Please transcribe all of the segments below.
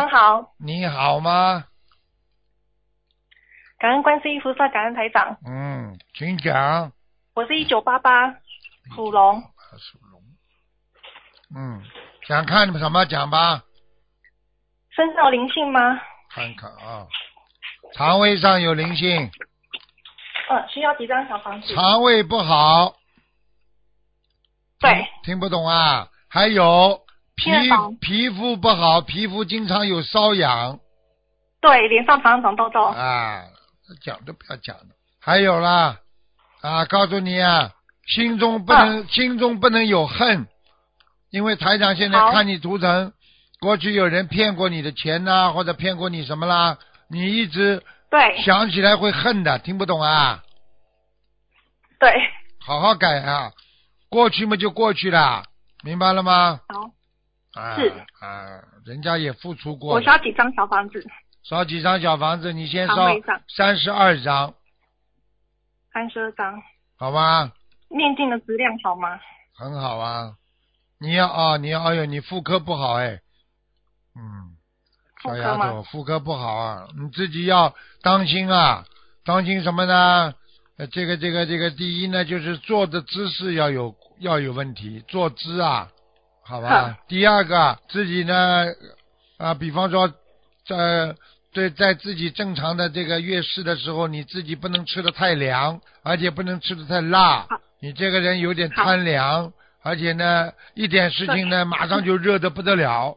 上好。 你好吗？ 感恩观世音菩萨，感恩台长。 请讲。 我是1988属龙。 属龙。想看什么讲吧。 身上有灵性吗？ 看看啊，肠胃上有灵性。 需要几张小房子？ 肠胃不好。 对。 听不懂啊？还有皮肤不好，皮肤经常有瘙痒。 对，脸上常常长痘痘。 啊，讲都不要讲了。还有啦，告诉你啊，心中不能有恨，因为台长现在看你图腾，过去有人骗过你的钱呐，或者骗过你什么啦，你一直想起来会恨的，听不懂啊？ 对。 好好改啊，过去嘛就过去了，明白了吗？ 好。 是。人家也付出过。 我需要几张小房子？ 烧几张小房子？你先烧32张。 32张。 好吧。 念经的质量好吗？ 很好啊。你要你妇科不好哎。小丫头妇科不好啊，你自己要当心啊。当心什么呢？这个第一呢，就是坐的姿势要有问题，坐姿啊，好吧。第二个，自己呢比方说在自己正常的这个月事的时候，你自己不能吃的太凉，而且不能吃的太辣。你这个人有点贪凉，而且呢一点事情呢马上就热得不得了。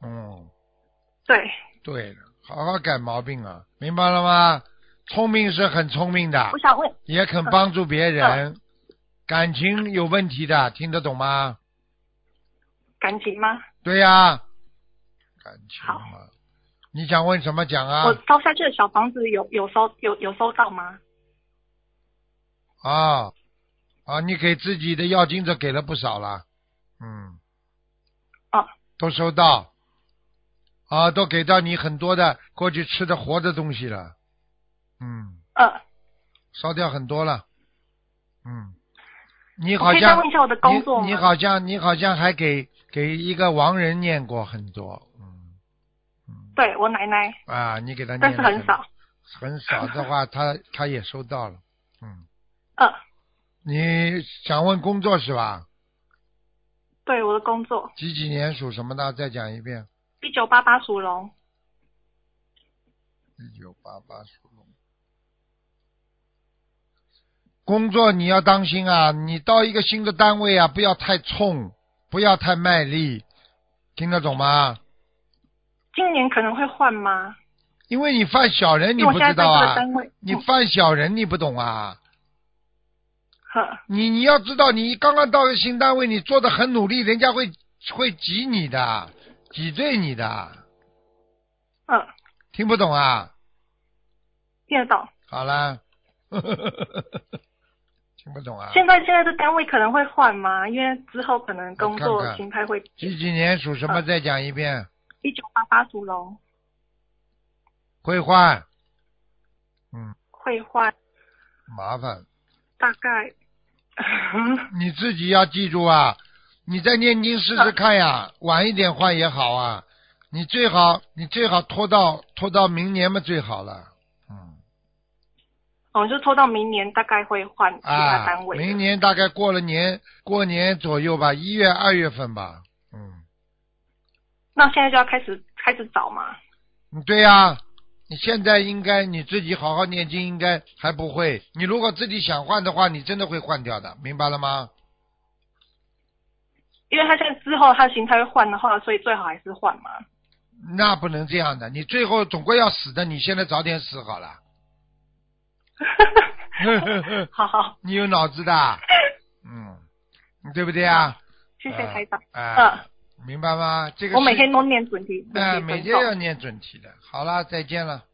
对了，好好改毛病啊，明白了吗？聪明是很聪明的， 我想问， 也肯帮助别人。感情有问题的，听得懂吗？ 感情吗？ 对呀，感情嘛。你想问什么讲啊？ 我烧下去的小房子有收到吗？ 你给自己的要经者给了不少了。都收到。都给到你很多的过去吃的活的东西了。烧掉很多了。你好像， 我可以再问一下我的工作吗？ 你好像还给一个亡人念过很多。 对，我奶奶。 你给他念， 但是很少。 很少的话，他也收到了。你想问工作是吧？ 对，我的工作。 几年属什么的？再讲一遍。 1988属龙。 1988属龙。工作你要当心啊，你到一个新的单位啊，不要太冲，不要太卖力，听得懂吗？ 今年可能会换吗？ 因为你犯小人，你不知道啊。你犯小人，你不懂啊。你要知道，你刚刚到个新单位，你做的很努力，人家会挤你的，挤兑你的。听不懂啊？ 听得懂。 好了。听不懂啊？ 现在的单位可能会换吗？因为之后可能工作形态会。 几年属什么？再讲一遍。 1988属龙。 会换。 会换。 麻烦。 大概。 你自己要记住啊！你再念经试试看呀，晚一点换也好啊。你最好拖到明年嘛最好了。 就拖到明年，大概会换其他单位。 明年大概过年左右吧，1月2月份吧。 那现在就要开始找嘛？ 对呀，你现在应该你自己好好念经，应该还不会。你如果自己想换的话，你真的会换掉的，明白了吗？ 因为他现在之后他的形态会换的话，所以最好还是换嘛。 那不能这样的，你最后总归要死的，你现在早点死好了。 好， 你有脑子的。对不对啊？ 谢谢台长。 明白吗？这个我每天都念准提。 每天要念准提的。好了，再见了。